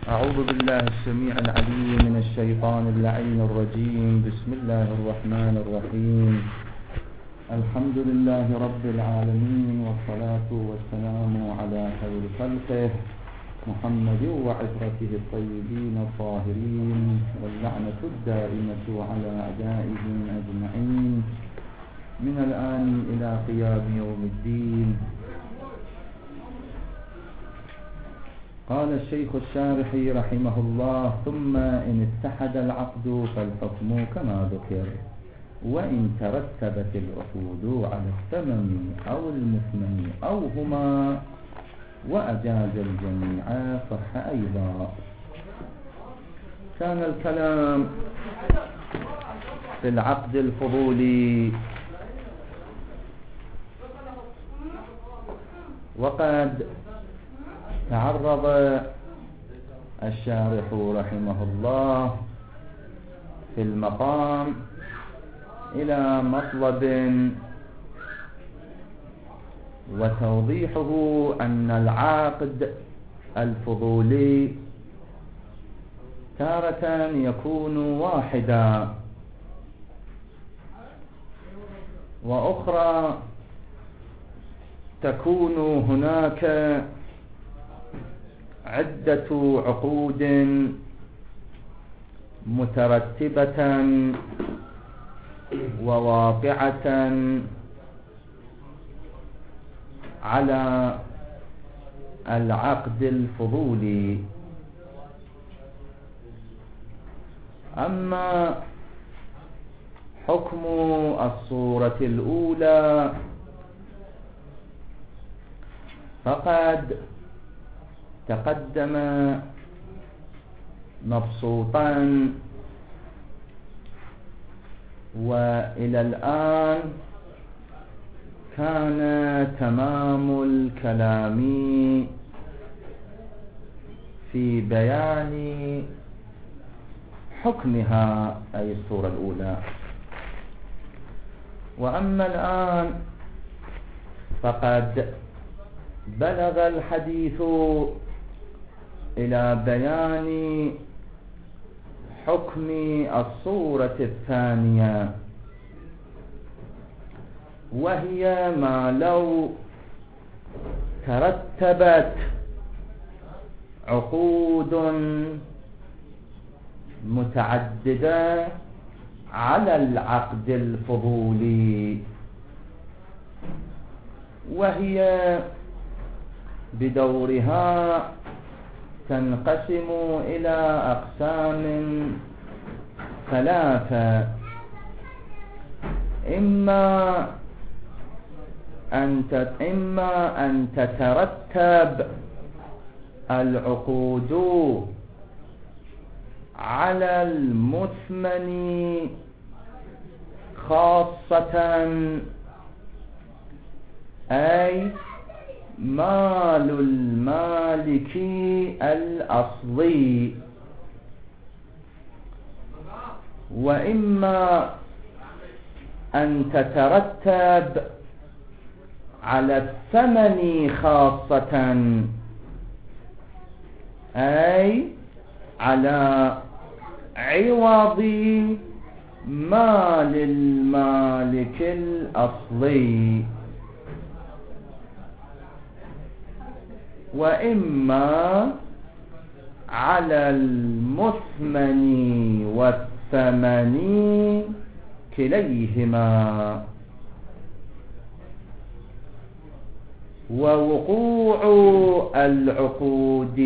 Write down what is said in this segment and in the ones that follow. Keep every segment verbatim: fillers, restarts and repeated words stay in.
أعوذ بالله السميع العليم من الشيطان اللعين الرجيم. بسم الله الرحمن الرحيم. الحمد لله رب العالمين، والصلاة والسلام على خير خلقه محمد وعترته الطيبين الطاهرين، واللعنة الدائمة على أعدائهم أجمعين من الآن إلى قيام يوم الدين. قال الشيخ الشارحي رحمه الله: ثم إن اتحد العقد فالحكم كما ذكر، وإن ترتبت العقود على الثمن أو المثمن أو هما وأجاز الجميع صح أيضا. كان الكلام في العقد الفضولي، وقد تعرض الشارح رحمه الله في المقام إلى مطلب وتوضيحه أن العقد الفضولي تارة يكون واحدا، وأخرى تكون هناك عدة عقود مترتبة وواقعة على العقد الفضولي. أما حكم الصورة الأولى فقد تقدم مبسوطا، وإلى الآن كان تمام الكلام في بيان حكمها، أي الصورة الأولى. وأما الآن فقد بلغ الحديث إلى بيان حكم الصورة الثانية، وهي ما لو ترتبت عقود متعددة على العقد الفضولي، وهي بدورها تنقسم إلى أقسام ثلاثة: إما أن إما أن تترتب العقود على المثمن خاصة، أي مال المالك الأصلي، وإما أن تترتب على الثمن خاصة، أي على عوض مال المالك الأصلي، وإما على المثمن والثمن كليهما. ووقوع العقود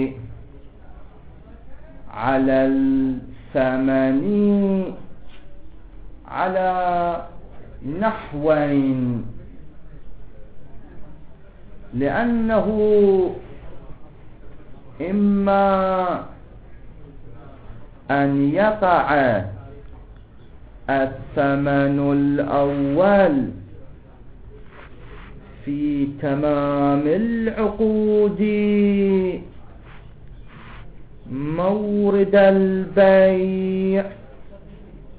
على الثمن على نحوين: لأنه إما أن يقع الثمن الأول في تمام العقود مورد البيع،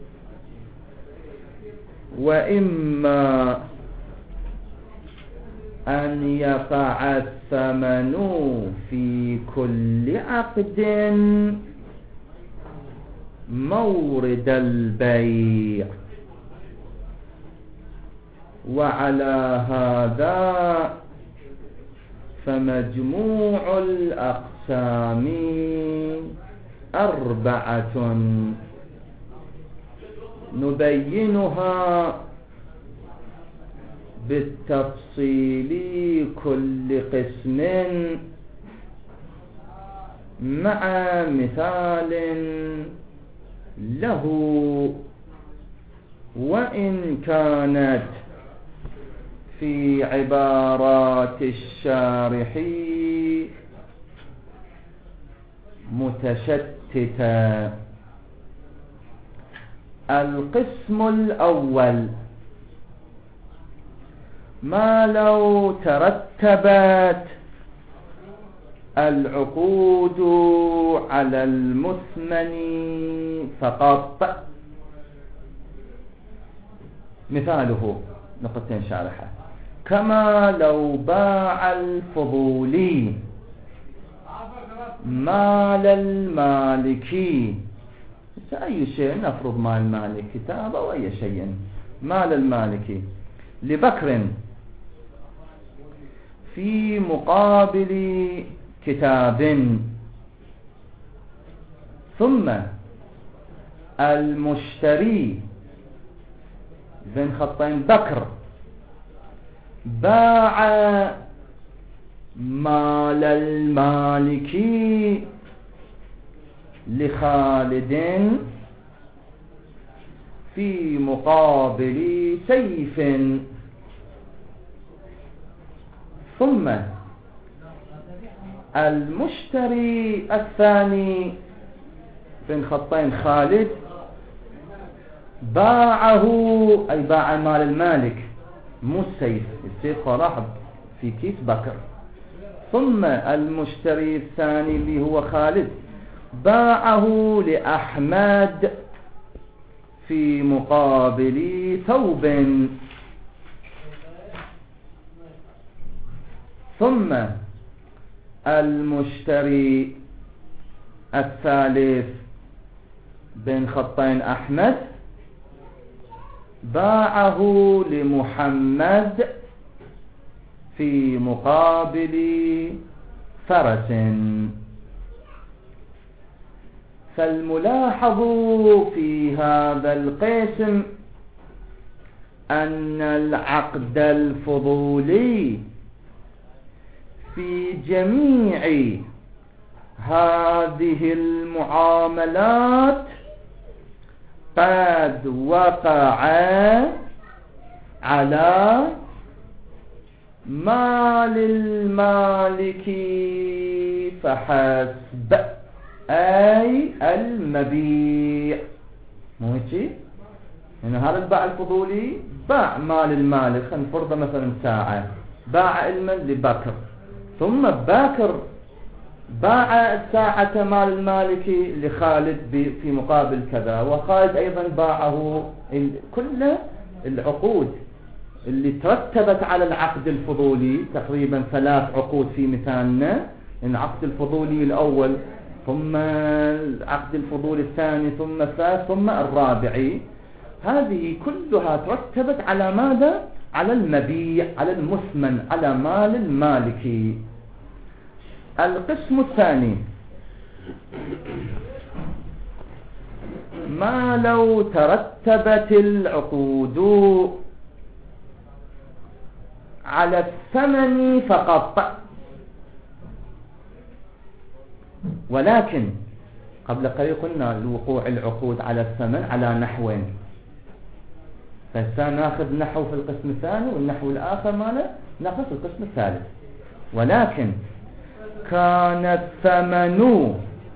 وإما أن يقع الثمن في كل عقد مورد البيع. وعلى هذا فمجموع الأقسام أربعة نبينها بالتفصيل كل قسم مع مثال له، وإن كانت في عبارات الشارح متشتتة. القسم الأول: ما لو ترتبت العقود على المثمن فقط. مثاله نقطتين شارحة: كما لو باع الفضولي مال المالكي. أي شيء نفرض مال المالك، كتاب أو أي شيء، مال المالكي لبكر في مقابل كتاب، ثم المشتري بين خطين بكر باع مال المالكي لخالد في مقابل سيف، ثم المشتري الثاني بين خطين خالد باعه، أي باع مال المالك مو السيف، السيف راح في كيس بكر، ثم المشتري الثاني اللي هو خالد باعه لأحمد في مقابل ثوب، ثم المشتري الثالث بين خطين أحمد باعه لمحمد في مقابل فرس. فالملاحظ في هذا القسم أن العقد الفضولي في جميع هذه المعاملات قد وقع على مال المالك فحسب، أي المبيع. مو هيك؟ يعني هذا الباع الفضولي باع مال المالك، خلينا نفرضه مثلا ساعة، باع علما لبكر، ثم باكر باع الساعة مال المالك لخالد في مقابل كذا، وخالد أيضا باعه. كل العقود اللي ترتبت على العقد الفضولي تقريبا ثلاث عقود في مثالنا، العقد الفضولي الأول، ثم العقد الفضولي الثاني، ثم الثالث، ثم الرابعي، هذه كلها ترتبت على ماذا؟ على المبيع، على المثمن، على مال المالكي. القسم الثاني: ما لو ترتبت العقود على الثمن فقط، ولكن قبل قليل قلنا الوقوع العقود على الثمن على نحوين، فسنأخذ نحو في القسم الثاني، والنحو الآخر ماله نأخذ في القسم الثالث. ولكن كان الثمن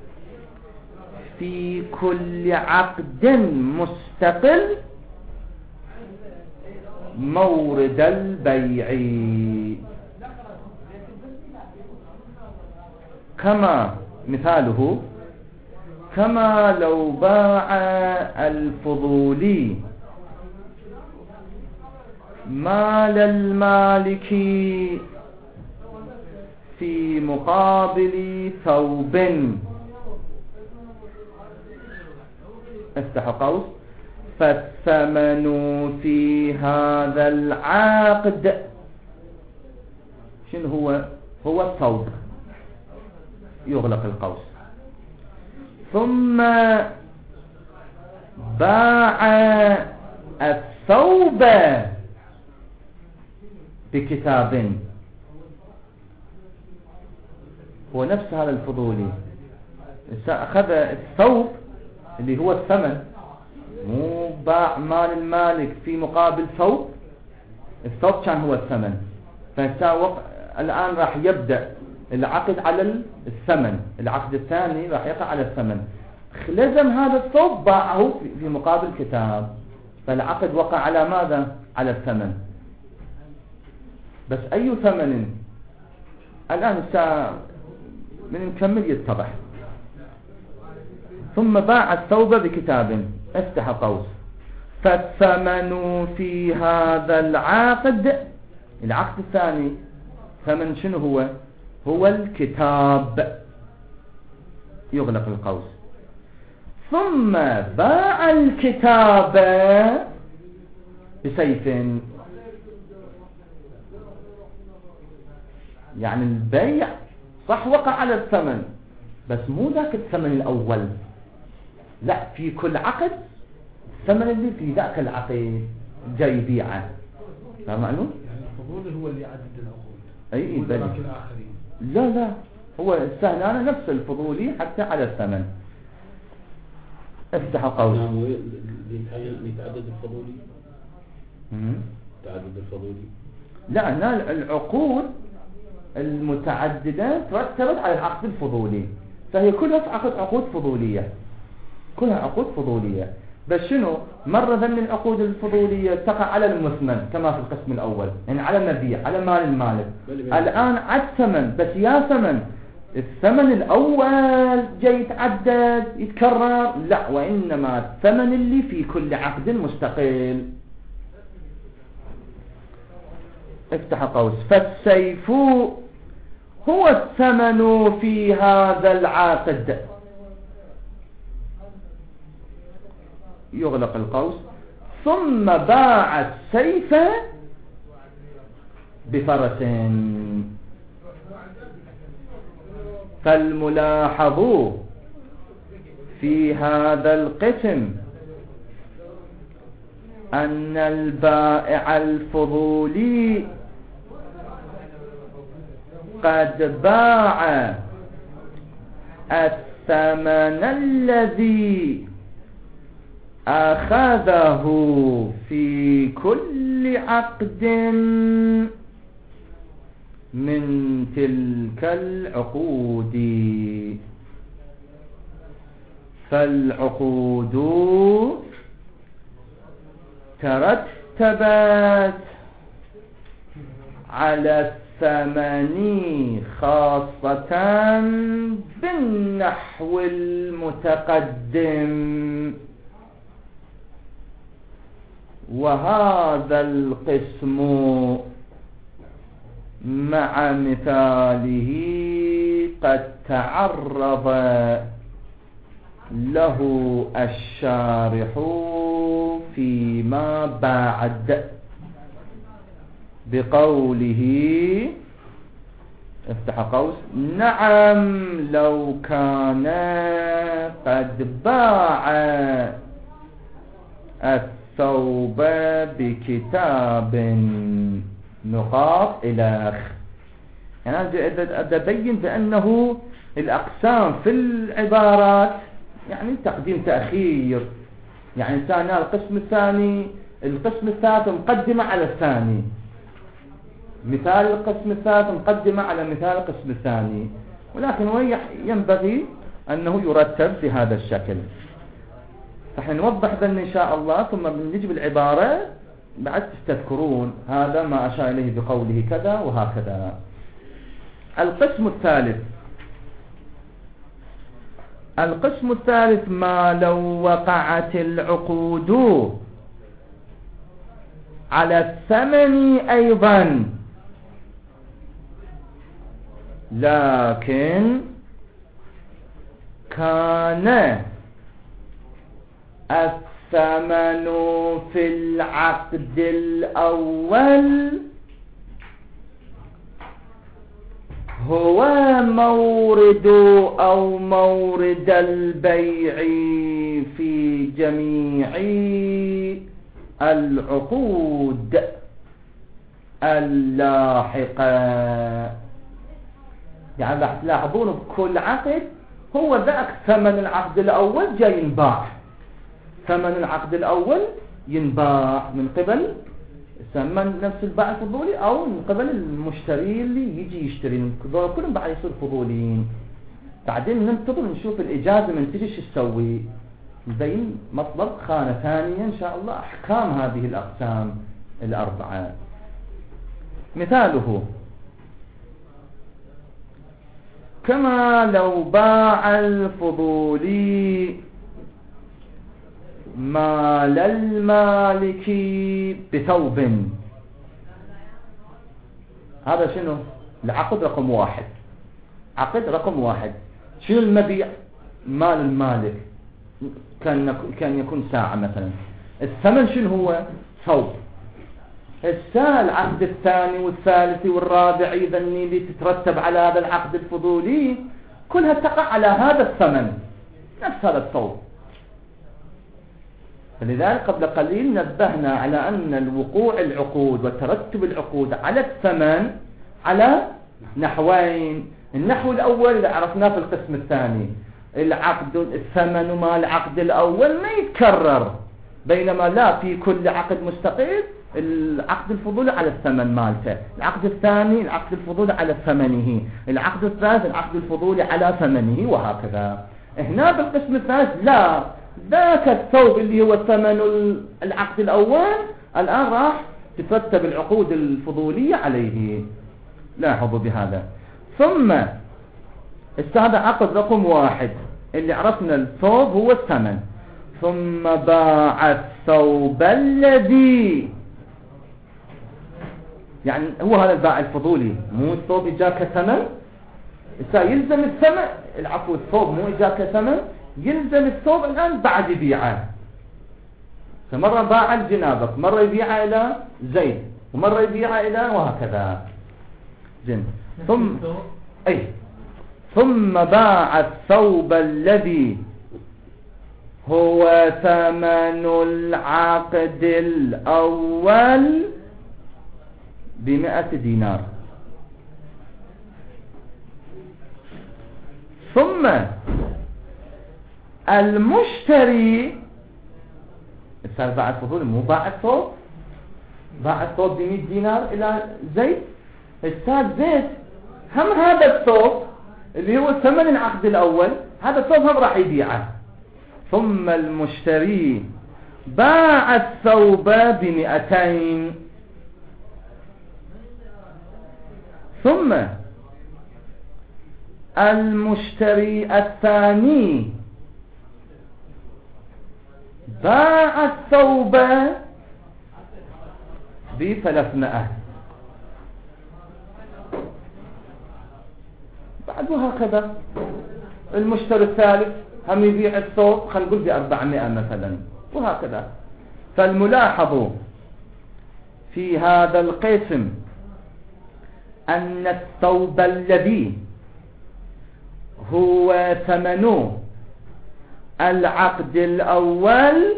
في كل عقد مستقل مورد البيع، كما مثاله: كما لو باع الفضولي مال المالك في مقابل ثوب، افتح قوس، فالثمن في هذا العقد شنو هو؟ هو الثوب، يغلق القوس. ثم باع الثوب بكتاب، هو نفس هذا الفضولي أخذ الثوب اللي هو الثمن، مو باع مال المالك في مقابل ثوب، الثوب كان هو الثمن، الآن راح يبدأ العقد على الثمن، العقد الثاني راح يقع على الثمن، لزم هذا الثوب باعه في مقابل كتاب، فالعقد وقع على ماذا؟ على الثمن. بس أي ثمن؟ الآن الساعة من نكمل يتضح. ثم باع الثوب بكتاب، افتح قوس، فالثمن في هذا العقد، العقد الثاني ثمن شنو هو؟ هو الكتاب، يغلق القوس. ثم باع الكتاب بسيف، يعني البيع صح وقع على الثمن، بس مو ذاك الثمن الأول، لا، في كل عقد الثمن اللي في ذاك العقد جاي يبيعه، فاهم معنى؟ يعني الفضول هو اللي يعدد العقود، اي بل لا لا، هو السهل أنا نفس الفضولي حتى على الثمن. افتح قوس. يتعدد الفضولي؟ تعدد الفضولي؟ لا، هنا العقود المتعددة ترتبت على العقد الفضولي، فهي كلها عقد عقود فضولية، كلها عقود فضولية. بس شنو؟ مرة من العقود الفضولية تقع على المثمن كما في القسم الأول، يعني على المبيع، على مال المالك. الآن عد ثمن، بس يا ثمن الثمن الأول جاي يتعدد يتكرر، لا، وإنما الثمن اللي في كل عقد مستقل. افتح قوس، فالسيف هو الثمن في هذا العقد، يغلق القوس. ثم باع السيف بفرس، فالملاحظ في هذا القسم أن البائع الفضولي قد باع الثمن الذي أخذه في كل عقد من تلك العقود، فالعقود ترتبت على الثمن خاصة بالنحو المتقدم، وهذا القسم مع مثاله قد تعرض له الشارح فيما بعد بقوله، افتح قوس، نعم لو كان قد باع الثوب بكتاب نقاط إلى آخر. يعني أنا أبين بأنه الأقسام في العبارات يعني تقديم تأخير، يعني ثاني القسم الثاني، القسم الثالث مقدمة على الثاني، مثال القسم الثالث مقدمة على مثال القسم الثاني، ولكن ينبغي أنه يرتب بهذا الشكل. فحين نوضح ذلك إن شاء الله، ثم نجيب العبارة بعد تستذكرون هذا ما أشار إليه بقوله كذا وهكذا. القسم الثالث، القسم الثالث ما لو وقعت العقود على الثمن أيضا، لكن كان الثمن في العقد الأول هو مورد أو مورد البيع في جميع العقود اللاحقة. يعني راح تلاحظون بكل عقد هو ذاك ثمن العقد الأول جاي ينباع، ثمن العقد الأول ينباع من قبل ثمن نفس البائع الفضولي أو من قبل المشتري اللي يجي يشتري، كلهم بعد يصير فضوليين. بعدين ننتظر نشوف الإجازة من تجي شو تسوي، نبين مطلب خانة ثانية إن شاء الله أحكام هذه الأقسام الأربعة. مثاله كما لو باع الفضولي مال المالك بثوب. هذا شنو؟ العقد رقم واحد، عقد رقم واحد. شنو المبيع؟ مال المالك، كان كان يكون ساعة مثلا. الثمن شنو هو؟ ثوب. الساعة العقد الثاني والثالث والرابع إذا اللي تترتب على هذا العقد الفضولي كلها تقع على هذا الثمن، نفس هذا الثوب. فلذلك قبل قليل نبهنا على أن الوقوع العقود وترتب العقود على الثمن على نحوين. النحو الأول اللي عرفناه في القسم الثاني، العقد الثمن مال العقد الأول ما يتكرر، بينما لا في كل عقد مستقل العقد الفضولي على الثمن مالته، العقد الثاني العقد الفضولي على ثمنه، العقد الثالث العقد الفضولي على ثمنه، وهكذا. هنا بالقسم الثالث لا، ذاك الثوب اللي هو ثمن العقد الأول الآن راح تترتب العقود الفضولية عليه. لاحظوا بهذا. ثم هذا عقد رقم واحد اللي عرفنا الثوب هو الثمن. ثم باع الثوب الذي، يعني هو هذا البائع الفضولي، مو الثوب إجاك ثمن، يلزم الثمن، العفو الثوب مو إجاك ثمن، يلزم الثوب الآن بعد يبيعه. فمرة باع الجنابك، مرة يبيعه إلى زيد، ومرة يبيعه إلى وهكذا. زين. ثم أي ثم باع الثوب الذي هو ثمن العقد الأول بمئة دينار. ثم المشتري السعر باع الفضول مو باع الثوب، باع الثوب بمئة دينار إلى زيد. السعر زيد هم هذا الثوب اللي هو ثمن العقد الأول، هذا الثوب هم راح يبيعه. ثم المشتري باع الثوب بمئتين. ثم المشتري الثاني باع الثوب بثلاثمائة. بعد وهكذا المشتري الثالث هم يبيع الثوب خلينا نقول بأربعمائة مثلا، وهكذا. فالملاحظ في هذا القسم أن الثوب الذي هو ثمن العقد الأول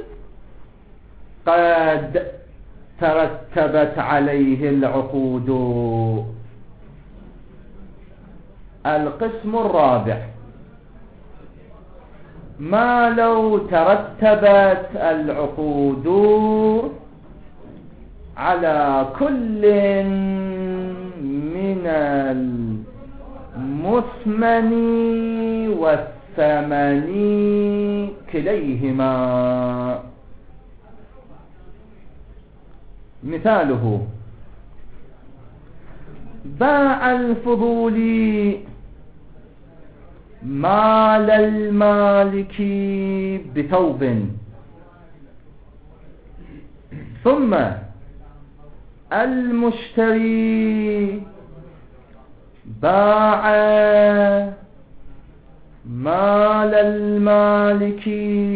قد ترتبت عليه العقود. القسم الرابع ما لو ترتبت العقود على كل من المثمن والثمن كليهما. مثاله باع الفضولي مال المالك بثوب، ثم المشتري باع مال المالك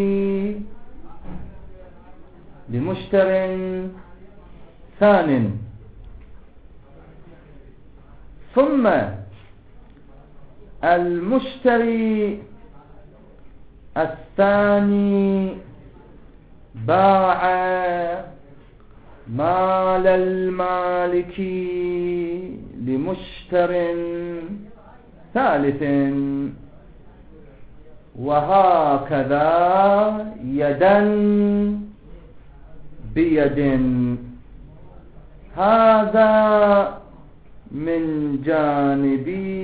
لمشتر ثان، ثم المشتري الثاني باع مال المالك لمشتر ثالث، وهكذا يدا بيد. هذا من جانب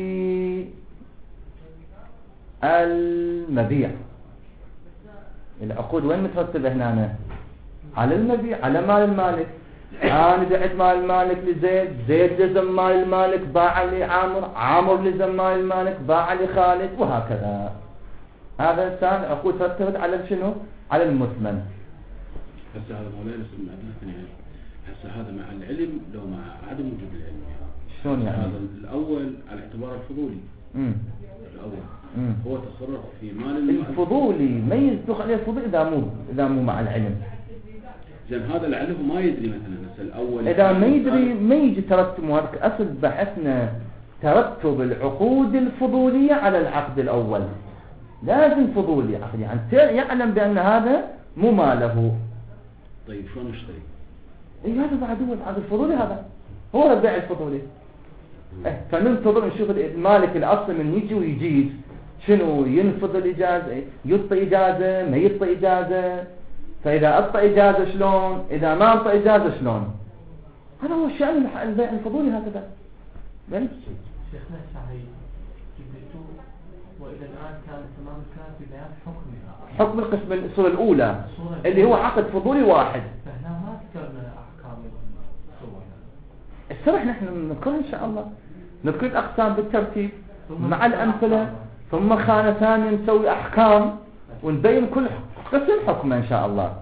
المبيع. العقود وين مترتبة هنا؟ على المبيع، على مال المالك. أنا بعت مال المالك لزيد، زيد لزم مال المالك باع لعامر، عامر لزم مال المالك باع لخالد، وهكذا. هذا إنسان عقود ترتبط على شنو؟ على المثمن. هسه هذا مولانا اسم يعني هسه هذا مع العلم لو مع عدم وجود العلم يعني. شلون يعني؟ هذا الأول على اعتبار الفضولي. امم الأول مم. هو تصرف في مال الفضولي ما يصدق عليه الفضول إذا مو إذا مو مع العلم. زين هذا العلم ما يدري مثلا هسه الأول إذا ما يدري ما يجي ترتب. أصل بحثنا ترتب العقود الفضولية على العقد الأول. لازم فضولي عقد يعني يعلم بأن هذا مو ماله. طيب شلون نشتري؟ اي هذا بعد هو العقد الفضولي، هذا هو البيع الفضولي. إيه فننتظر نشوف المالك الأصل من يجي ويجيز شنو ينفذ الإجازة، يعطي إجازة ما يعطي إجازة، فإذا أعطى إجازة شلون، إذا ما أعطى إجازة شلون. هذا هو الشأن البيع الفضولي هكذا. بل شيخنا سعيد جبتوا وإلى الآن كان تمام كان في بيان حكمها، حكم القسم الصورة الأولى اللي هو عقد فضولي واحد. فهنا ما ذكرنا أحكام الصورة. السرح نحن نذكرها إن شاء الله، نذكر الأقسام بالترتيب مع الأمثلة، ثم خانة ثانية نسوي أحكام ونبين كل قسم حكمه إن شاء الله.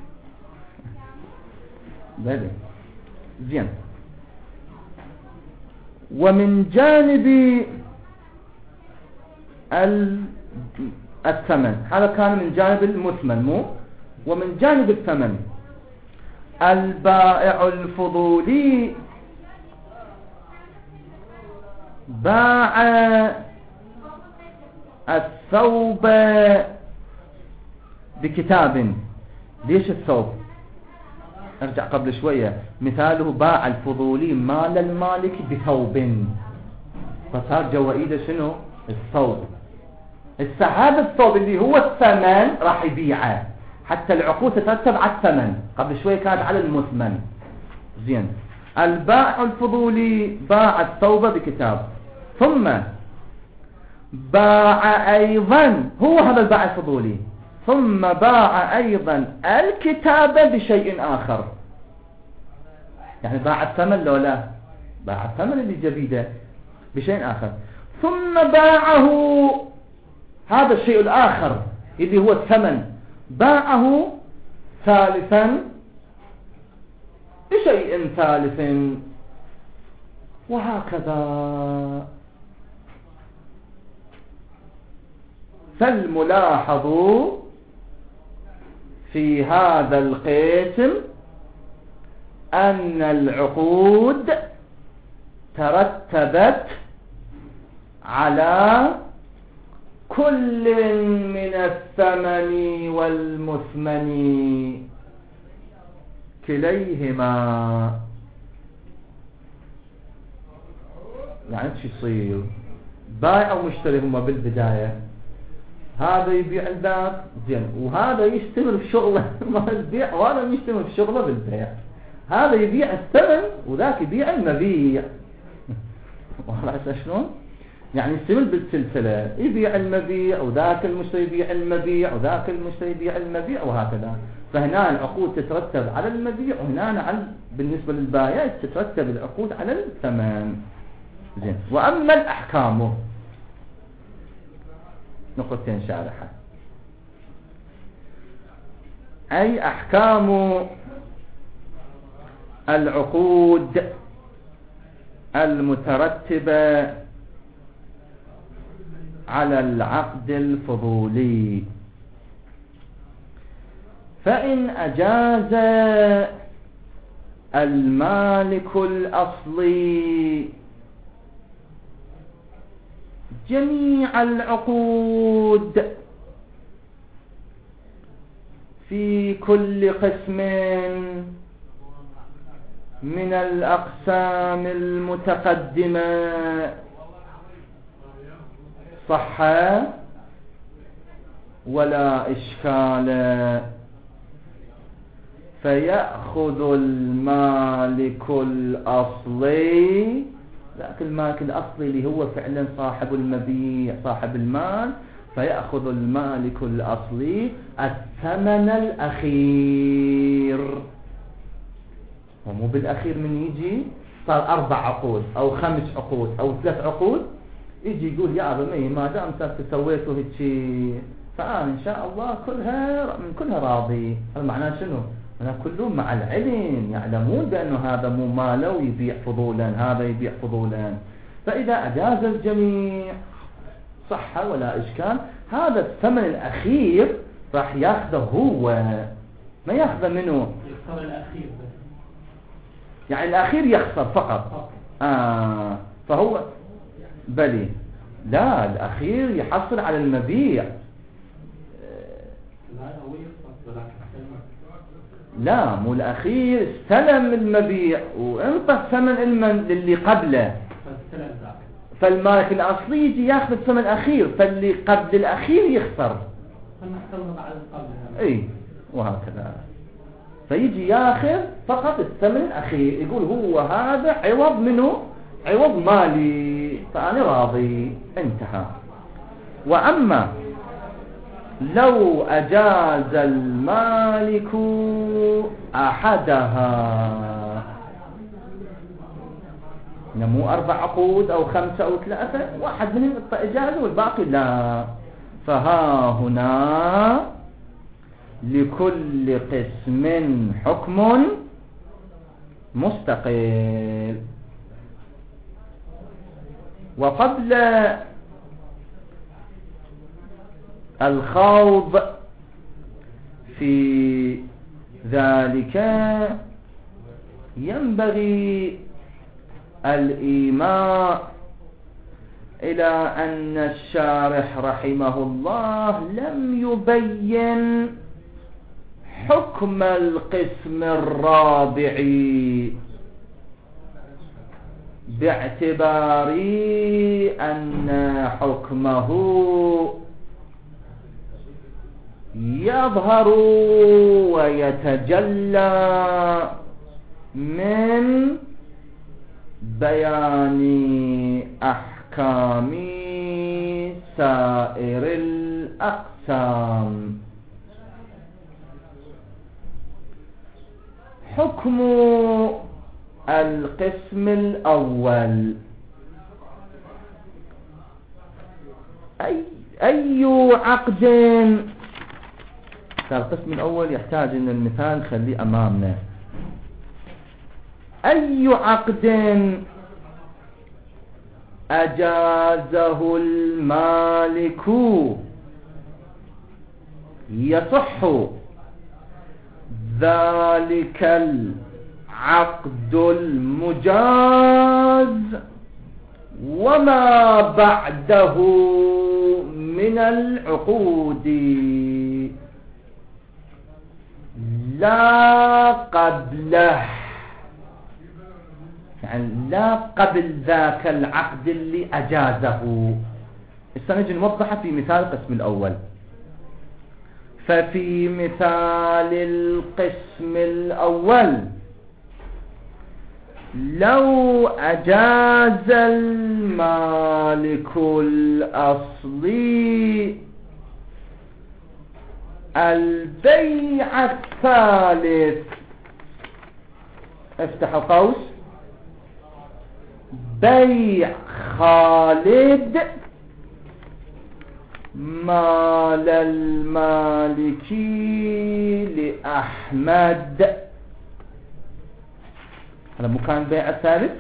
بلي زين. ومن جانب الثمن، هذا كان من جانب المثمن مو، ومن جانب الثمن البائع الفضولي باع الثوب بكتاب. ليش الثوب؟ ارجع قبل شوية، مثاله باع الفضولي مال المالك بثوب، فصار جوائده شنو؟ الثوب. هذا الثوب اللي هو الثمن راح يبيعه، حتى العقود تترتب على الثمن. قبل شوية كانت على المثمن. زين. البائع الفضولي باع الثوب بكتاب، ثم باع أيضا، هو هذا البائع الفضولي، ثم باع أيضا الكتاب بشيء آخر. يعني باع الثمن لو لا باع الثمن اللي جديده بشيء آخر، ثم باعه هذا الشيء الآخر اللي هو الثمن، باعه ثالثا بشيء ثالث، وهكذا. فالملاحظ في هذا القسم أن العقود ترتبت على كل من الثمن والمثمن كليهما. يعني شو يصير؟ بائع ومشتري هما بالبداية، هذا يبيع ذاك زين، وهذا يستمر في شغله ما البيع، وهذا يستمر في شغله بالبيع. هذا يبيع الثمن وذاك يبيع المبيع. وعلى شلون؟ يعني يستمر بالسلسلة، يبيع المبيع وذاك المشتري يبيع المبيع وذاك المشتري يبيع المبيع، وهكذا. فهنا العقود تترتب على المبيع، وهنا على بالنسبة للبائع تترتب العقود على الثمن. زين. وأما الأحكام نقطتين شارحة، أي أحكام العقود المترتبة على العقد الفضولي. فإن أجاز المالك الأصلي جميع العقود في كل قسم من الأقسام المتقدمة صح ولا إشكال، فيأخذ المالك الأصلي، لكن المالك الأصلي اللي هو فعلا صاحب المبيع صاحب المال، فيأخذ المالك الأصلي الثمن الأخير. ومو بالأخير من يجي صار أربع عقود أو خمس عقود أو ثلاث عقود يجي يقول يا أبا ما دام سويتوا هيك فأنا إن شاء الله كلها من كلها راضي. هذا معناه شنو؟ أنا كلهم مع العلم يعلمون بأنه هذا مو ماله ويبيع فضولا، هذا يبيع فضولا. فإذا أجاز الجميع صح ولا إشكال، هذا الثمن الأخير راح ياخذه هو، ما ياخذه منه. يخسر الأخير بس، يعني الأخير يخسر فقط. آه فهو بلي لا، الأخير يحصل على المبيع. لا هو يخسر، لا مو الأخير استلم المبيع وانطى الثمن للي قبله، فالمالك الأصلي يجي ياخذ الثمن الأخير، فاللي قبل الأخير يخسر. فنحترم بعد قبلها. اي وهكذا، فيجي ياخذ فقط الثمن الأخير، يقول هو هذا عوض منه، عوض مالي، فأنا راضي، انتهى. وأما لو أجاز المالك أحدها، مو أربع عقود أو خمسة أو ثلاثة، واحد منهم إجازة والباقي لا، فها هنا لكل قسم حكم مستقل. وقبل الخوض في ذلك ينبغي الإيماء إلى أن الشارح رحمه الله لم يبين حكم القسم الرابع، باعتبار أن حكمه يظهر ويتجلى من بيان أحكام سائر الأقسام. حكم القسم الأول، أي, أي عقد، القسم الأول يحتاج أن المثال نخليه أمامنا. أي عقد أجازه المالك يصح ذلك العقد المجاز وما بعده من العقود لا قبله، يعني لا قبل ذاك العقد اللي أجازه. سنجي نوضحها في مثال القسم الأول. ففي مثال القسم الأول لو أجاز المالك الأصلي البيع الثالث، افتح قوس، بيع خالد مال المالكي لأحمد هذا مو كان البيع الثالث؟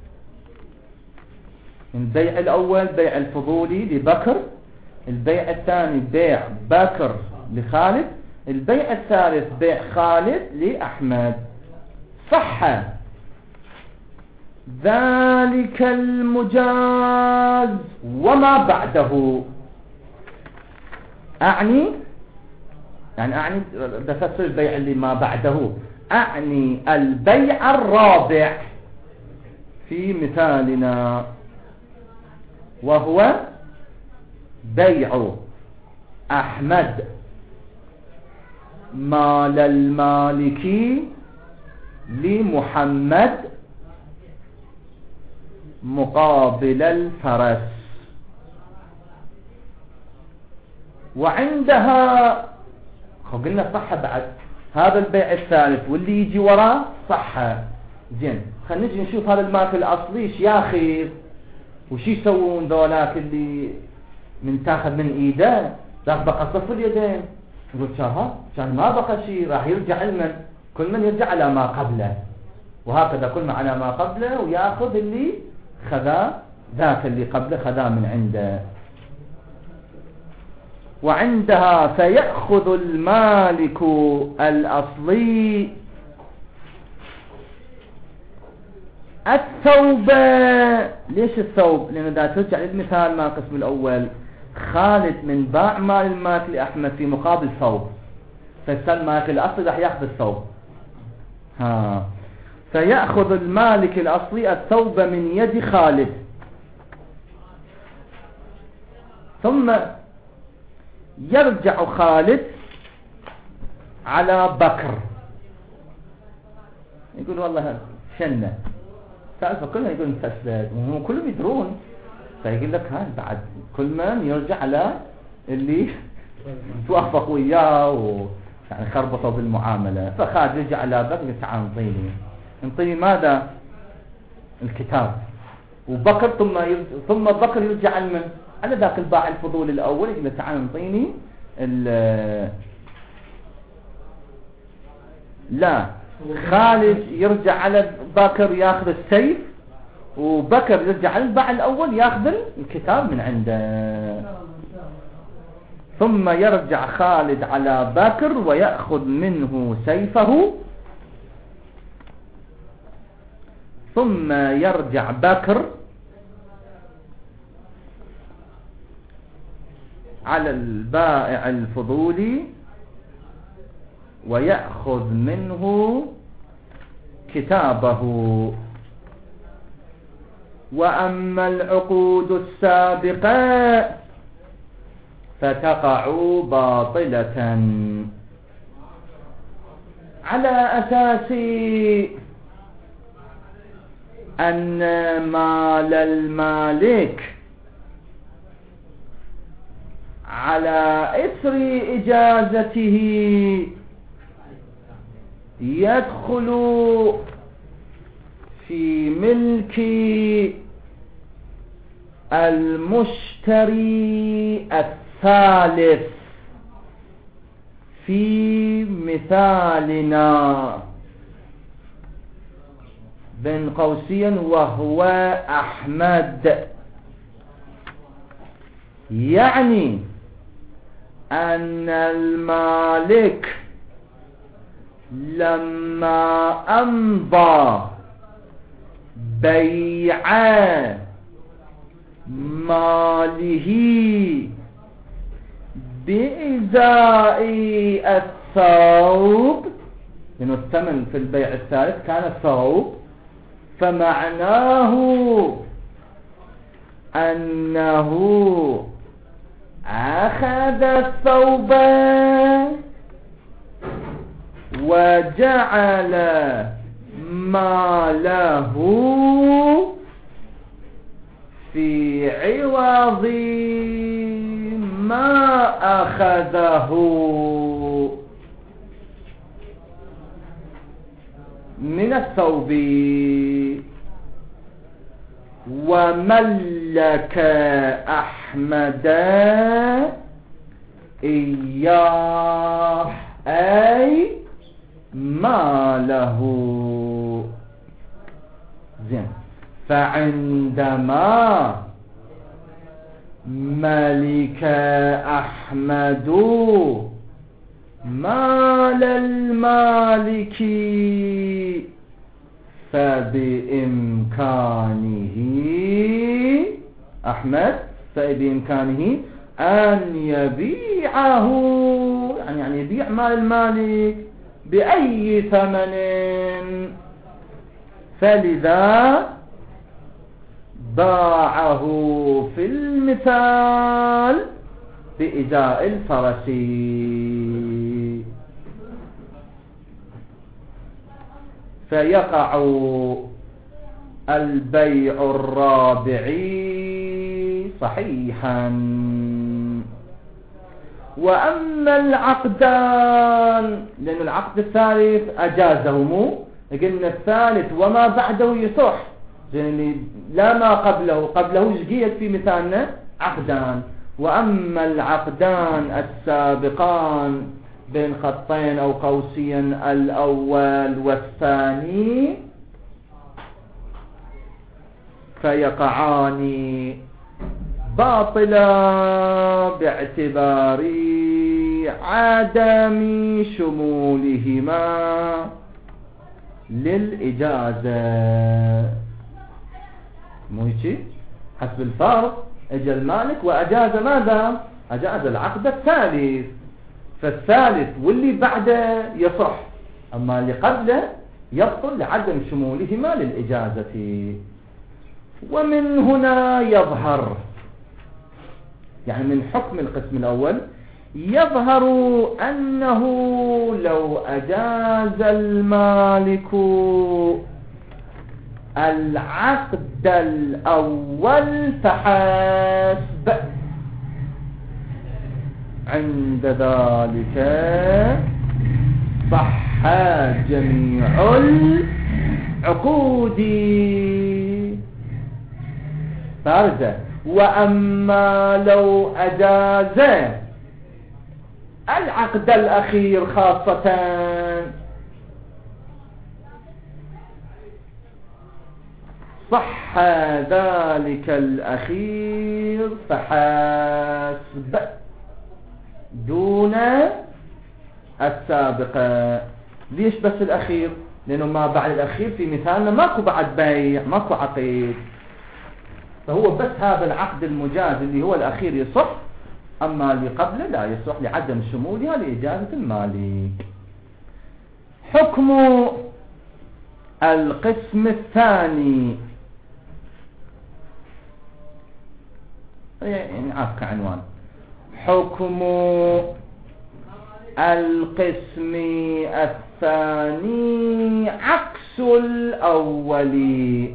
البيع الأول بيع الفضولي لبكر، البيع الثاني بيع بكر لخالد، البيع الثالث بيع خالد لأحمد. صح ذلك المجاز وما بعده. أعني يعني أعني بفسر البيع اللي ما بعده، أعني البيع الرابع في مثالنا، وهو بيع أحمد مال المالكي لمحمد مقابل الفرس. وعندها قلنا صح بعد هذا البيع الثالث واللي يجي وراه صح. زين خلينا نجي نشوف هذا الماكل الأصلي ايش ياخذ وش يسوون ذولاك اللي من تاخذ من ايده. راح بقى صف اليدين، يقول شاها كان ما بقى شيء، راح يرجع لمن؟ كل من يرجع على ما قبله، وهكذا كل من على ما قبله وياخذ اللي خذا ذاك اللي قبله خذا من عنده. وعندها فيأخذ المالك الأصلي الثوب. ليش الثوب؟ لأنه دا ترجع للمثال ما القسم الأول، خالد من باع مال المالك لأحمد في مقابل ثوب، فالسال المالك الأصلي راح يأخذ الثوب. ها فيأخذ المالك الأصلي الثوب من يد خالد، ثم يرجع خالد على بكر يقول والله شنة تعرف كلهم يقول مفسد وهم كلهم يدرون، فيقول لك هاي بعد كل من يرجع على اللي توافق وياه و يعني خربطوا بالمعاملة. فخالد يرجع على بكر يقول تعال انطيني انطيني ماذا؟ الكتاب. وبكر ثم يرجع ثم بكر يرجع لمن؟ على ذاك الباع الفضول الأول يقول تعال انطيني لا خالد يرجع على بكر ياخذ السيف، وبكر يرجع على الباع الأول ياخذ الكتاب من عنده. ثم يرجع خالد على بكر ويأخذ منه سيفه، ثم يرجع بكر على البائع الفضولي ويأخذ منه كتابه. وأما العقود السابقة فتقع باطلة على أساس أن مال المالك على إثر إجازته يدخل في ملك المشتري الثالث في مثالنا بين قوسين وهو أحمد. يعني أن المالك لما أمضى بيع ماله بإزاء الثوب، لأنه الثمن في البيع الثالث كان الثوب، فمعناه أنه أخذ الثوب وجعل ماله في عوض ما أخذه من الثوب، وملك أحمد إياه أي ماله. زين. فعندما ملك أحمد مال المالك فبإمكانه أحمد فبإمكانه أن يبيعه، يعني, يعني يبيع مال المالك بأي ثمن، فلذا باعه في المثال بإزاء الفرس. فيقع البيع الرابع صحيحا. وأما العقدان، لأن العقد الثالث أجازه، مو قلنا الثالث وما بعده يصح، يعني لا ما قبله، قبله شقيت في مثالنا عقدان. وأما العقدان السابقان بين خطين أو قوسين الأول والثاني فيقعان باطلا باعتبار عدم شمولهما للإجازة. مو هيك؟ حسب الفرق اجى المالك وأجاز ماذا؟ أجاز العقد الثالث، فالثالث واللي بعده يصح، أما اللي قبله يبطل لعدم شمولهما للإجازة. ومن هنا يظهر، يعني من حكم القسم الأول يظهر أنه لو أجاز المالك العقد الأول فحسب، عند ذلك صح جميع العقود فارزة. وأما لو أجاز العقد الأخير خاصة صح ذلك الأخير فحسب دون السابقة. ليش بس الأخير؟ لأنه ما بعد الأخير في مثالنا ماكو بعد بيع، ماكو عقيد، فهو بس هذا العقد المجاز اللي هو الأخير يصح، أما اللي قبله لا يصح لعدم شمولها لإجازة المالك. حكم القسم الثاني، يعني عارف كعنوان، حكم القسم الثاني عكس الأول.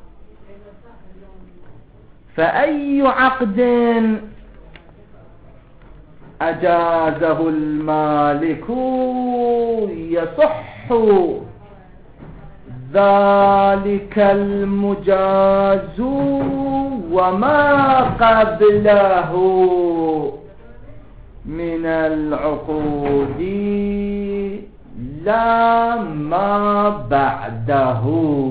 فأي عقد أجازه المالك يصح ذلك المجاز وما قبله من العقود لا ما بعده.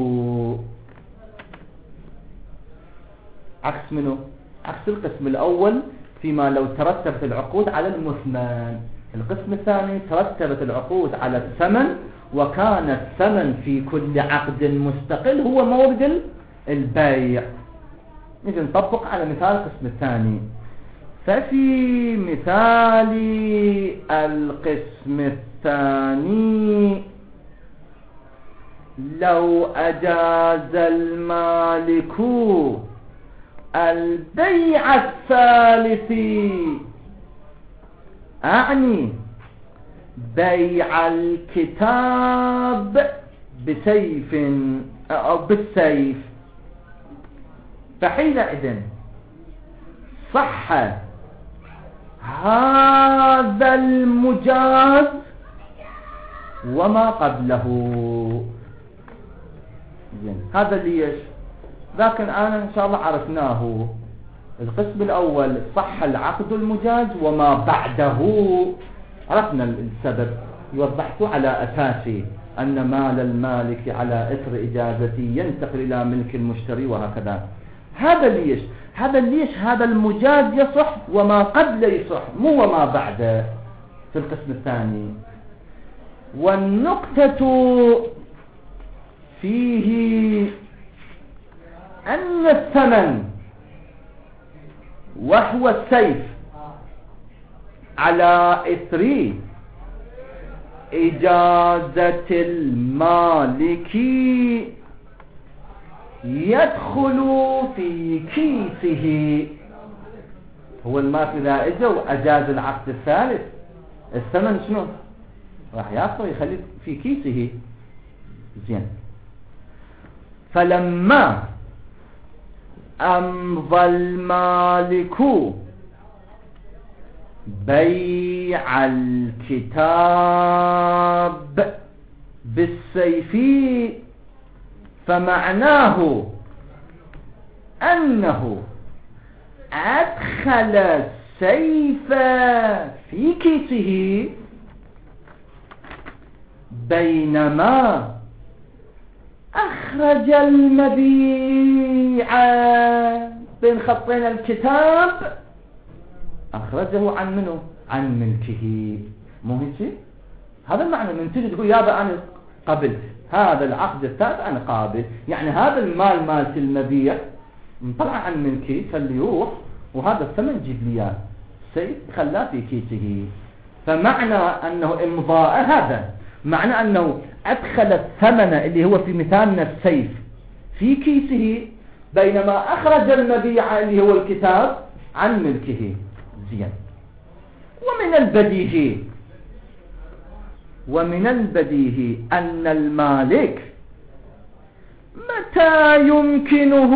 عكس منه؟ عكس القسم الأول فيما لو ترتبت العقود على المثمن. القسم الثاني ترتبت العقود على الثمن، وكان الثمن في كل عقد مستقل هو مورد البيع. نجي نطبق على مثال القسم الثاني. ففي مثال القسم الثاني لو أجاز المالك البيع الثالث، أعني بيع الكتاب بسيف أو بالسيف، فحينئذ صح هذا المجاز وما قبله. زين، هذا ليش؟ لكن أنا إن شاء الله عرفناه. القسم الأول صح العقد المجاز وما بعده، عرفنا السبب، وضحته على أساسه. أن مال المالك على إثر إجازته ينتقل إلى ملك المشتري وهكذا. هذا ليش هذا ليش هذا المجاز يصح وما قبل يصح مو وما بعده في القسم الثاني. والنقطة فيه أن الثمن وهو السيف على إثر إجازة المالك يدخل في كيسه. هو المالك إذا إجا وأجاز العقد الثالث الثمن شنو راح يأخذ يخلي في كيسه. زين. فلما أمضى المالك بيع الكتاب بالسيف فمعناه أنه أدخل السيف في كيسه، بينما أخرج المبيع بين خطين الكتاب أخرجه عن منه عن ملكه. مو هيك؟ هذا المعنى. من تجي تقول يابا أنا قبلت هذا العقد الثالث أنا قابل، يعني هذا المال مالت المبيع انطلع عن ملكي خليه يروح، وهذا الثمن جيب لي اياه سيد خلاه في كيسه. فمعنى أنه إمضاء هذا معنى أنه أدخل الثمن اللي هو في مثالنا السيف في كيسه، بينما أخرج المبيع اللي هو الكتاب عن ملكه. زين. ومن البديهي ومن البديهي أن المالك متى يمكنه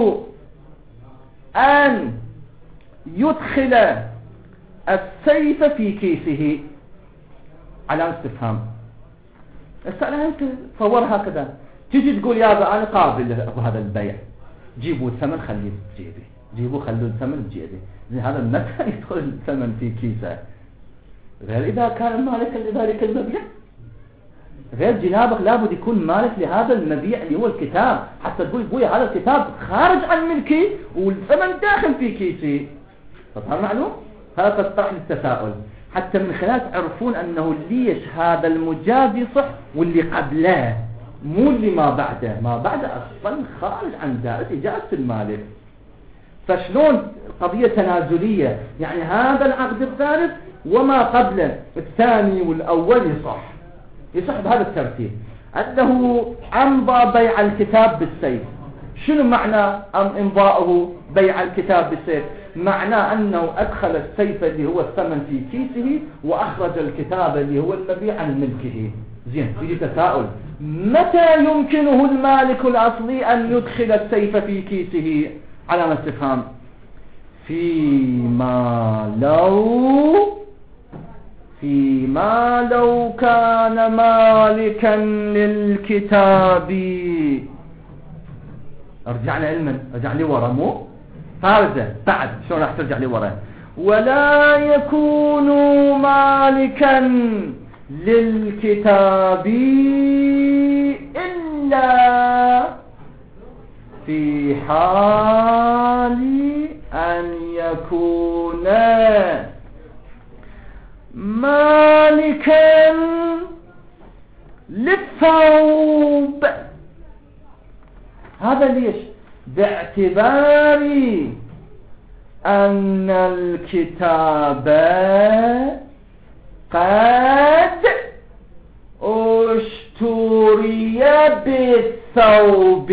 أن يدخل السيف في كيسه على استفهام. اسألها أنت تصور هكذا، تجي تقول يا أنا قابل هذا البيع، جيبوا الثمن خليه بجيبي، جيبوا خلوا الثمن بجيبي. هذا متى يدخل الثمن في كيسه؟ غير إذا كان المالك لذلك المبيع، غير جنابك لابد يكون مالك لهذا المبيع اللي هو الكتاب، حتى تقول بويا هذا الكتاب خارج عن ملكي والثمن داخل في كيسي. فهذا معلوم؟ هذا تطرح للتساؤل حتى من خلال تعرفون أنه ليش هذا المجاز يصح واللي قبله مو اللي ما بعده. ما بعده أصلا خارج عن دائرة إجازة المالك. فشلون قضية تنازلية؟ يعني هذا العقد الثالث وما قبله الثاني والأول يصح يصح بهذا الترتيب. أنه أمضى بيع الكتاب بالسيف. شنو معنى أم إمضاءه بيع الكتاب بالسيف؟ معنى أنه أدخل السيف اللي هو الثمن في كيسه وأخرج الكتاب اللي هو المبيع عن ملكه. زين. يجي تساؤل، متى يمكنه المالك الأصلي أن يدخل السيف في كيسه؟ على ما استفهام. فيما لو فيما لو كان مالكا للكتاب. رجعنا علما، رجع لي ورا مو فارزة بعد شلون راح ترجع لي ورا. ولا يكون مالكا للكتاب إلا في حال أن يكون مالكا للثوب. هذا ليش؟ باعتبار أن الكتاب قد اشتري بالثوب.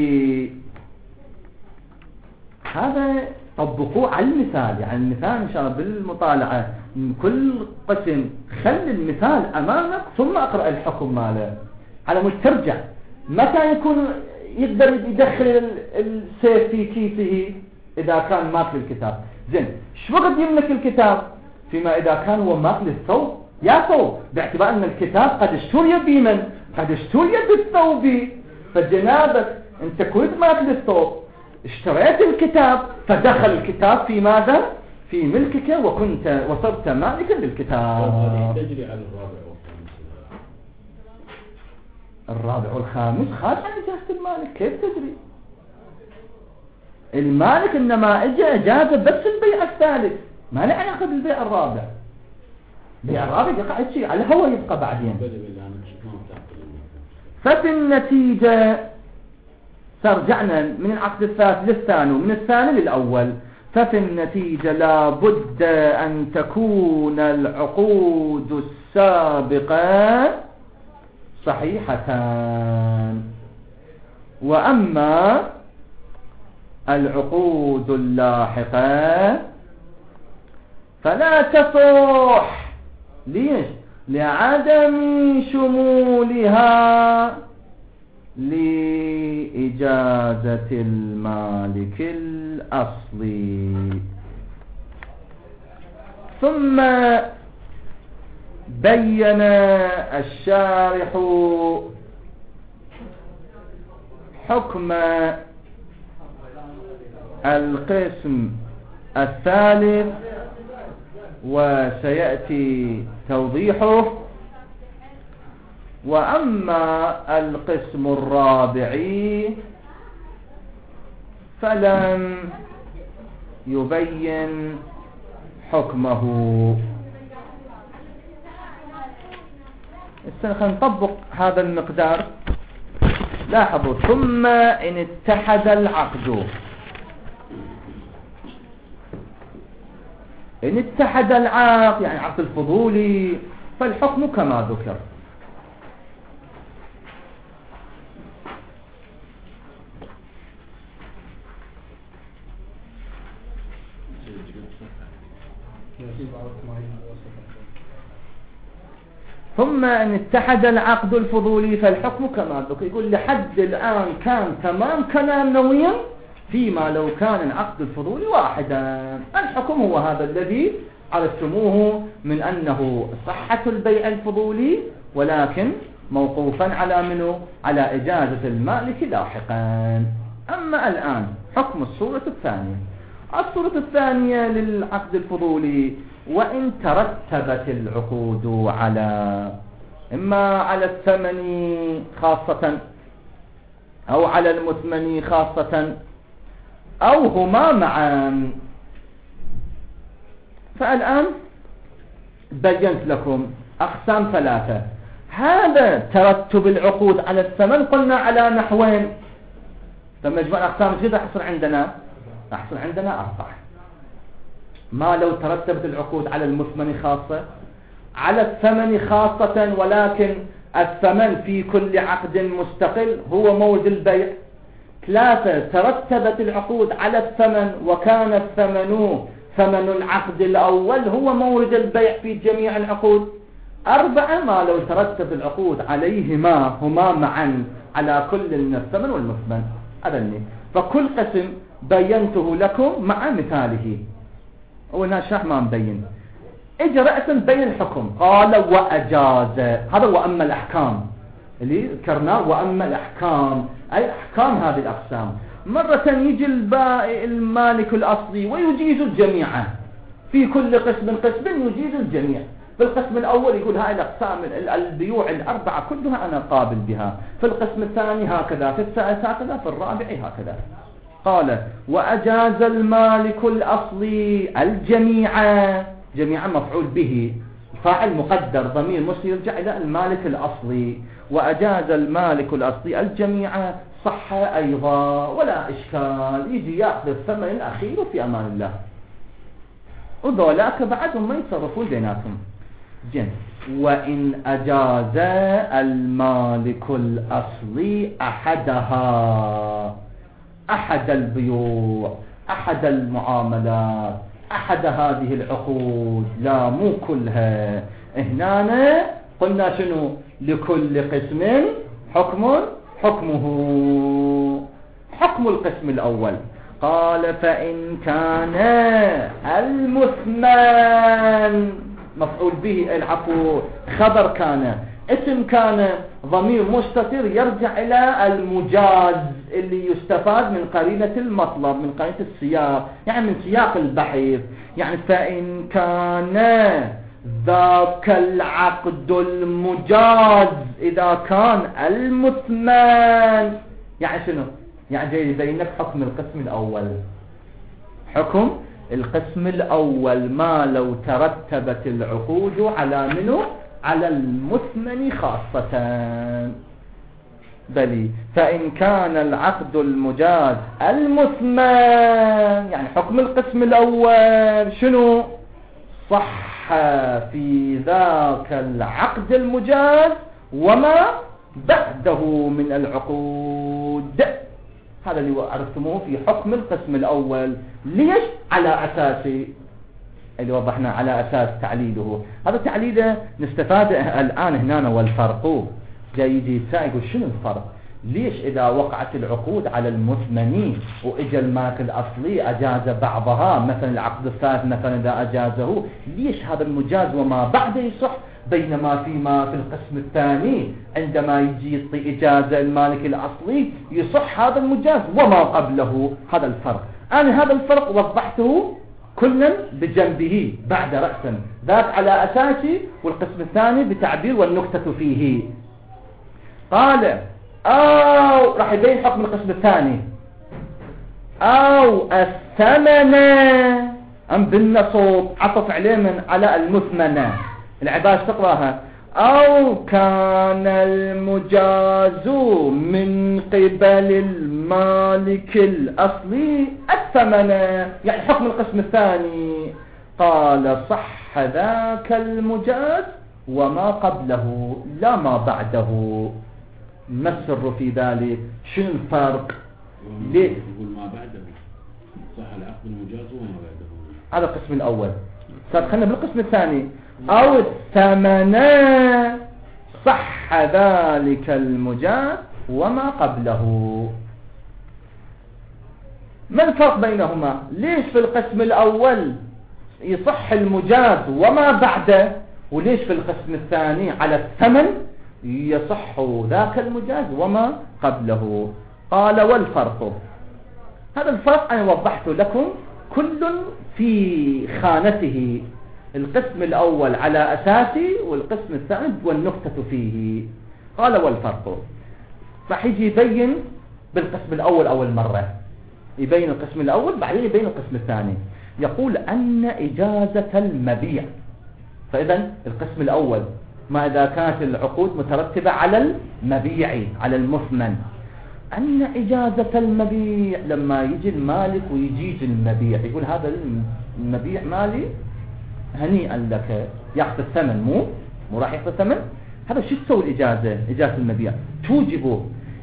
هذا طبقوه على المثال، يعني المثال إن شاء الله بالمطالعة من كل قسم خل المثال أمامك ثم أقرأ الحكم ماله على مش ترجع. متى يكون يقدر يدخل السيف في كيسه؟ إذا كان ماكل الكتاب. زين. شو وقت يملك الكتاب؟ فيما إذا كان هو ماكل الثوب. يا ثوب باعتبار أن الكتاب قد اشتري بمن؟ قد اشتري بالثوب. فجنابك أنت كنت ماكل الثوب، اشتريت الكتاب، فدخل الكتاب في ماذا؟ في ملكك وكنت وصرت مالكا للكتاب. تجري على الرابع والخامس. الرابع والخامس خارج عن إجازة المالك. كيف تدري؟ المالك إنما إجا إجازة بس البيع الثالث، ما له علاقة بالبيع الرابع. البيع الرابع يقع شيء على الهوى يبقى بعدين. ففي النتيجة ترجعنا من العقد الثالث للثاني ومن الثاني للأول. ففي النتيجة لا بد أن تكون العقود السابقة صحيحتان، وأما العقود اللاحقة فلا تصح. ليش؟ لعدم شمولها لإجازة المالك الأصلي. ثم بين الشارح حكم القسم الثالث وسيأتي توضيحه. وأما القسم الرابع فلم يبين حكمه. خلينا نطبق هذا المقدار. لاحظوا: ثم إن اتحد العقد، إن اتحد العقد يعني عقد الفضولي فالحكم كما ذكر. ثم إن اتحد العقد الفضولي فالحكم كما ذكر. يقول لحد الآن كان تمام كلام نويا، فيما لو كان العقد الفضولي واحدا الحكم هو هذا الذي عرفتموه من أنه صحة البيع الفضولي، ولكن موقوفا على منه على إجازة المالك لاحقا. أما الآن حكم الصورة الثانية. الصورة الثانية للعقد الفضولي: وإن ترتبت العقود على إما على الثمن خاصة أو على المثمن خاصة أو هما معا. فالآن بينت لكم أقسام ثلاثة. هذا ترتب العقود على الثمن قلنا على نحوين. لما نجمع الأقسام كذا حصل عندنا حصل عندنا أربعة. ما لو ترتبت العقود على المثمن خاصة، على الثمن خاصة ولكن الثمن في كل عقد مستقل هو مورد البيع. ثلاثة: ترتبت العقود على الثمن وكان الثمن ثمن العقد الأول هو مورد البيع في جميع العقود. أربعة: ما لو ترتب العقود عليهما هما معا على كل من الثمن والمثمن. أذني فكل قسم بينته لكم مع مثاله. أولنا شرح ما مبين. اجى رأسا بين الحكم قال وأجاز. هذا وأما الأحكام اللي ذكرناه. وأما الأحكام أي أحكام هذه الأقسام. مرة يجي البائع المالك الأصلي ويجيز الجميع في كل قسم قسم يجيز الجميع. في القسم الأول يقول هاي الأقسام البيوع الأربعة كلها أنا قابل بها. في القسم الثاني هكذا، في الثالث هكذا، في الرابع هكذا. قال وأجاز المالك الأصلي الجميع. جميعا مفعول به، فاعل مقدر ضمير مصير يرجع إلى المالك الأصلي. وأجاز المالك الأصلي الجميع صح أيضا ولا إشكال. يجي يأخذ الثمن الأخير في أمان الله، وذولاك بعدهم ما يتصرفون بيناتهم. جن. وإن أجاز المالك الأصلي أحدها، أحد البيوع، أحد المعاملات، أحد هذه العقود، لا مو كلها. هنا قلنا شنو؟ لكل قسم حكم حكمه. حكم القسم الأول قال فإن كان المثمن مفعول به، العفو خبر كان، اسم كان ضمير مستتر يرجع إلى المجاز اللي يستفاد من قرينة المطلب، من قرينة السياق، يعني من سياق البحث. يعني فإن كان ذاك العقد المجاز إذا كان المثمن. يعني شنو؟ يعني جاي يبينك حكم القسم الأول. حكم القسم الأول ما لو ترتبت العقود على منه؟ على المثمن خاصة. بلي فإن كان العقد المجاز المثمن، يعني حكم القسم الأول شنو؟ صح في ذاك العقد المجاز وما بعده من العقود. هذا اللي عرفتموه في حكم القسم الأول. ليش؟ على أساس اللي وضحنا، على أساس تعليله. هذا تعليله نستفاد الآن هنا. والفرق جاي يجي السائل يقول شنو الفرق؟ ليش إذا وقعت العقود على المثمنين وإجا المالك الأصلي أجاز بعضها، مثلا العقد الثالث مثلا إذا أجازه، ليش هذا المجاز وما بعده يصح، بينما فيما في القسم الثاني عندما يجي يعطي إجازة المالك الأصلي يصح هذا المجاز وما قبله؟ هذا الفرق. أنا هذا الفرق وضحته كلا بجنبه بعد رأسا، ذاك على أساسي والقسم الثاني بتعبير والنكتة فيه. قال أو راح يبين حكم القسم الثاني. أو الثمن أم بالنصوب عطف عليه من على المثمنة. العبارة تقراها أو كان المجاز من قبل المالك الأصلي الثمن، يعني حكم القسم الثاني. قال صح ذاك المجاز وما قبله لا ما بعده. ما السر في ذلك؟ شنو الفرق؟ ليه يقول ما بعده صح العقد المجاز وما بعده؟ هذا القسم الأول. صار خلنا بالقسم الثاني. أو الثمن صح ذلك المجاز وما قبله. ما الفرق بينهما؟ ليش في القسم الأول يصح المجاز وما بعده، وليش في القسم الثاني على الثمن يصح ذاك المجاز وما قبله؟ قال والفرق. هذا الفرق أنا وضحت لكم كل في خانته. القسم الأول على أساسي والقسم الثاني والنكتة فيه. قال والفرق. راح يجي يبين بالقسم الأول أول مرة، يبين القسم الأول بعدين يبين القسم الثاني. يقول أن إجازة المبيع، فإذا القسم الأول ما إذا كانت العقود مترتبة على المبيع على المثمن، أن إجازة المبيع لما يجي المالك ويجيز المبيع يقول هذا المبيع مالي هنيئا لك، يأخذ الثمن، مو مو راح يأخذ الثمن. هذا شو تسوي الإجازة؟ إجازة المبيع توجب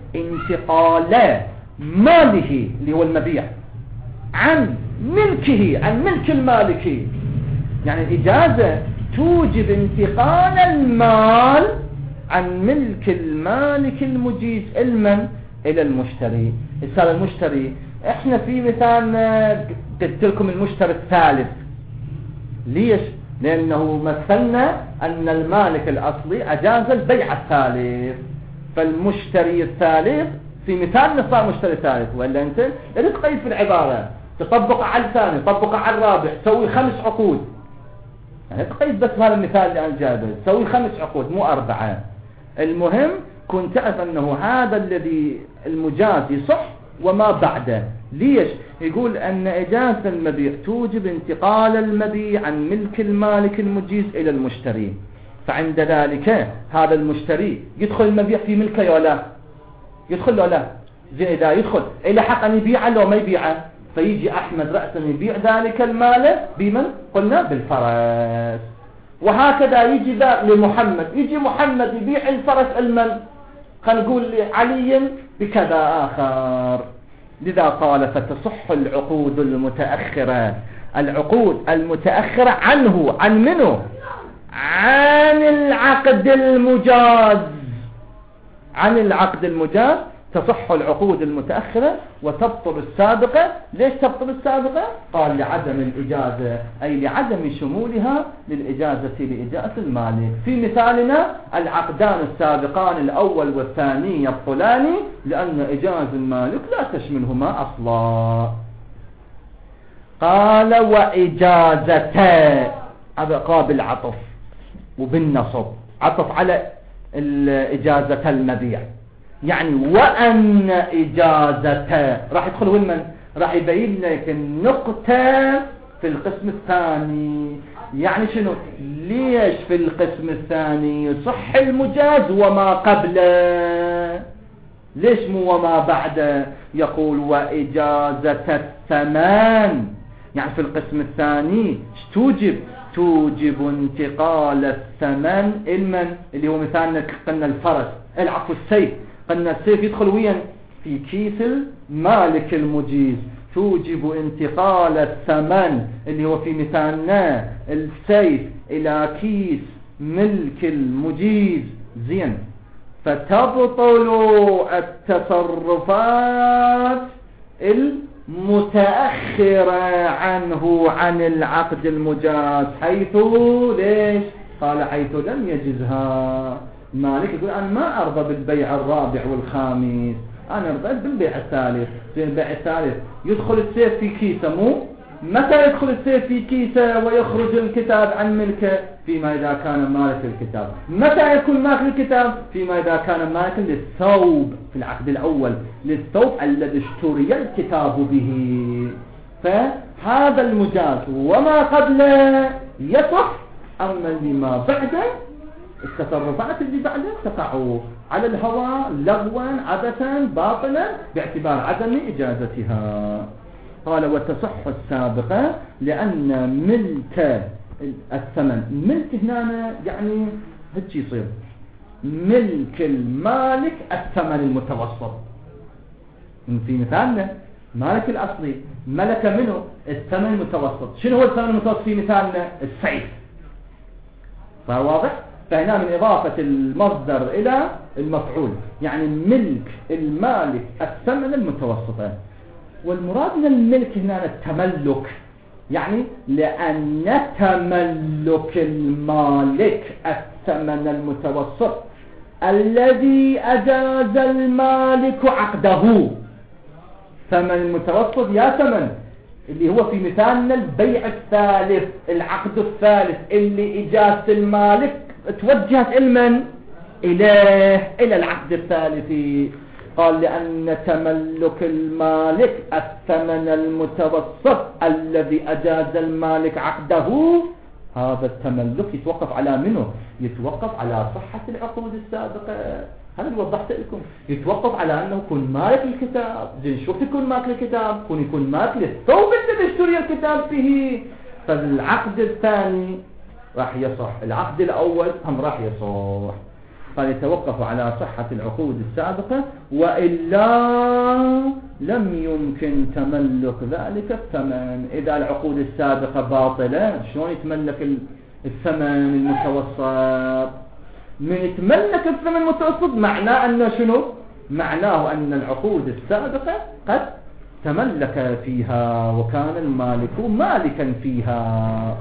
انتقال ماله اللي هو المبيع عن ملكه، عن ملك المالك. يعني الإجازة توجب انتقال المال عن ملك المالك المجيز المن إلى المشتري. السالة المشتري احنا في مثال قلت لكم المشتري الثالث. ليش؟ لأنه مثلنا أن المالك الأصلي أجاز البيع الثالث، فالمشتري الثالث في مثال صار مشتري ثالث. وإلا أنت إذا تقيد في العبارة تطبق على الثاني تطبق على الرابع تسوي خمس عقود، يعني تقيد بس هذا المثال اللي أنا جايبه تسوي خمس عقود مو أربعة. المهم كنت تعرف أنه هذا الذي المجاز يصح وما بعده. ليش؟ يقول أن إجازة المبيع توجب انتقال المبيع عن ملك المالك المجيز إلى المشتري. فعند ذلك هذا المشتري يدخل المبيع في ملكه ولا يدخل له لا؟ زين إذا يدخل إلى حق أن يبيعه لو ما يبيعه، فيجي أحمد رأسا يبيع ذلك المال بمن؟ قلنا بالفرس. وهكذا يجي ذا لمحمد، يجي محمد يبيع الفرس المن، خلينا نقول علي بكذا آخر. لذا قال فتصح العقود المتأخرة. العقود المتأخرة عنه، عن منه؟ عن العقد المجاز. عن العقد المجاز تصح العقود المتأخرة وتبطل السابقة. ليش تبطل السابقة؟ قال لعدم الإجازة، أي لعدم شمولها للإجازة لإجازة المالك. في مثالنا العقدان السابقان الأول والثاني يبطلان لأن إجازة المالك لا تشملهما أصلا. قال وإجازة قابل عطف وبالنصب، عطف على إجازة المبيع، يعني وأن إجازة راح يدخل وين؟ راح يبين لك النقطة في القسم الثاني. يعني شنو؟ ليش في القسم الثاني يصح المجاز وما قبله؟ ليش مو وما بعده؟ يقول وإجازة الثمن، يعني في القسم الثاني توجب توجب انتقال الثمن المن اللي هو مثالنا قلنا الفرس العفو السيف، قلنا السيف يدخل وين؟ في كيس المالك المجيز، توجب انتقال الثمن اللي هو في مثالنا السيف إلى كيس ملك المجيز. زين، فتبطل التصرفات المتأخرة عنه عن العقد المجاز. حيث ليش؟ قال حيث لم يجزها. مالك يقول أنا ما أرضى بالبيع الرابع والخامس، أنا أرضى بالبيع الثالث. زين، البيع الثالث يدخل السيف في كيسة، مو متى يدخل السيف في كيسة ويخرج الكتاب عن ملكه؟ فيما إذا كان مالك الكتاب. متى يكون مالك الكتاب؟ فيما إذا كان مالك للثوب في العقد الأول، للثوب الذي اشتري الكتاب به. فهذا المجاز وما قبله يصح، أما لما بعده التصرفات اللي بعده تقع على الهواء لغوا عبثا باطلا باعتبار عدم إجازتها. قال وتصح السابقة لأن ملك الثمن، ملك هنا يعني هيك يصير ملك المالك الثمن المتوسط. في مثالنا مالك الأصلي ملك منه الثمن المتوسط. شنو هو الثمن المتوسط في مثالنا؟ السيف. فواضح؟ فهنا من إضافة المصدر إلى المفعول، يعني ملك المالك الثمن المتوسطة. والمراد من الملك هنا التملك، يعني لأن تملك المالك الثمن المتوسط الذي أجاز المالك عقده. ثمن المتوسط يا ثمن اللي هو في مثالنا البيع الثالث، العقد الثالث اللي إجازة المالك توجهت المن إليه إلى العقد الثالث. قال لأن تملك المالك الثمن المتوسط الذي أجاز المالك عقده، هذا التملك يتوقف على منه؟ يتوقف على صحة العقود السابقة. هذا اللي وضحت لكم، يتوقف على أنه يكون مالك الكتاب. زين، شو يكون مالك الكتاب؟ يكون يكون مالك للثوب الذي اشتري الكتاب به. فالعقد الثاني راح يصح، العقد الأول هم راح يصح. قال يتوقف على صحة العقود السابقة، وإلا لم يمكن تملك ذلك الثمن. إذا العقود السابقة باطلة شلون يتملك الثمن المتوسط؟ من يتملك الثمن المتوسط معناه أنه شنو؟ معناه أن العقود السابقة قد تملك فيها وكان المالك مالكا فيها.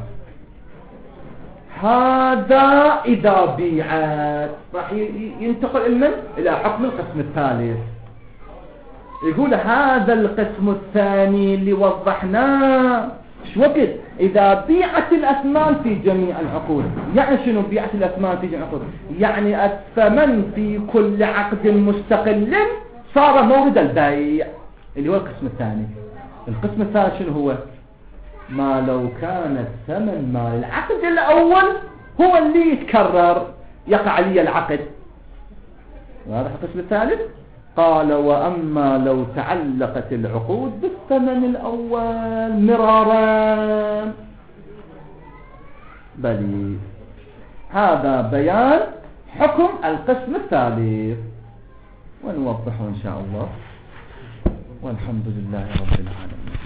هذا إذا بيعت راح ينتقل المن إلى حكم القسم الثالث. يقول هذا القسم الثاني اللي وضحناه شو وقت؟ إذا بيعت الأثمان في جميع العقود. يعني شنو بيعت الأثمان في جميع العقود؟ يعني الثمن في كل عقد مستقل صار مورد البيع، اللي هو القسم الثاني. القسم الثالث شنو هو؟ ما لو كان الثمن مال العقد الأول هو اللي يتكرر يقع لي العقد. واضح القسم الثالث؟ قال وأما لو تعلقت العقود بالثمن الأول مرارا. بلي هذا بيان حكم القسم الثالث، ونوضحه إن شاء الله، والحمد لله رب العالمين.